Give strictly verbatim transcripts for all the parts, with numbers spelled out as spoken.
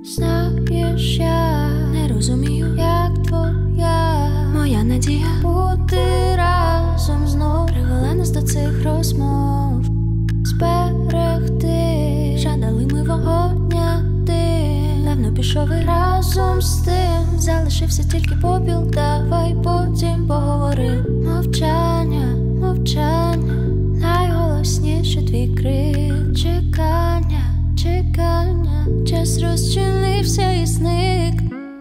Знаєш, я не розумію, як твоя моя надія бути разом знов привела нас до цих розмов, зберегти, жадали ми вогоня дим. Давно пішов і разом з тим залишився тільки попіл. Давай потім поговорим. Мовчання, мовчання, найголосніше твій крик. Чекання, чекання, час розчинився і зник.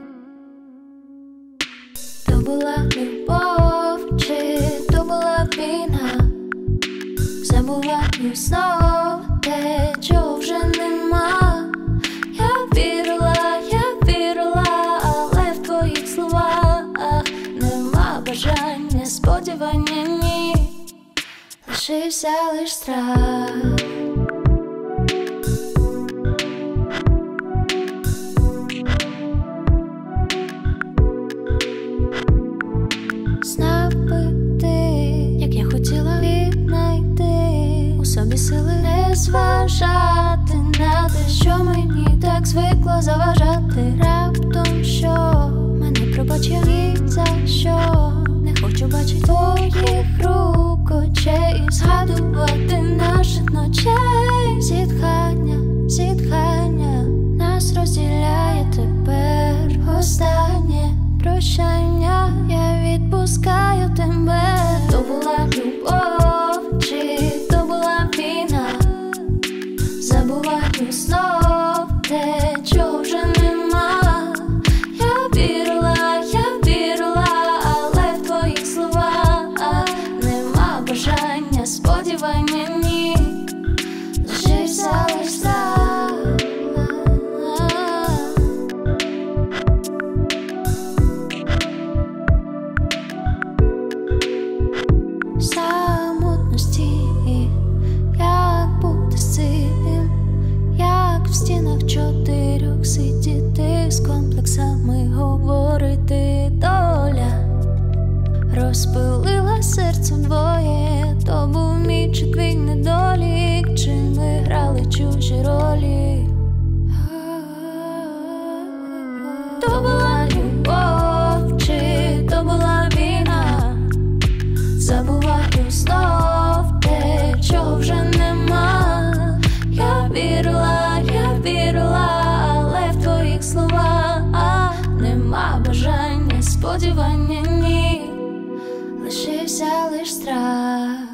То була любов, чи то була війна? Забуваю знов те, чого вже нема. Я вірила, я вірила, але в твоїх словах нема бажання, сподівання, ні. Лишився лиш страх. Знав би ти, як я хотіла віднайти у собі сили не зважати на те, що мені так звикло заважати. Раптом що мене пробачив і за що. Не хочу бачити твоїх рук, очей і згадувати наших ночей. Зітхання, зітхання нас розділяє тепер. Останнє прощання, я відпускаю тебе. То була любов, чи то була війна? Забуваю знов те, чого вже нема. Я вірила, я вірила, але в твоїх словах нема бажання, сподівання, ні. Лишився лиш страх. Самотності, як бути з цим, як в стінах чотирьох сидіти, з комплексами говорити. Доля розпилила серце вдвоє. То був мій чи твій недолік, чи ми грали чужі ролі. То була любов, чи то була війна? Забуваю знов те, чого вже нема. Я вірила, я вірила, але в твоїх словах нема бажання, сподівання, ні. Лишився лиш страх.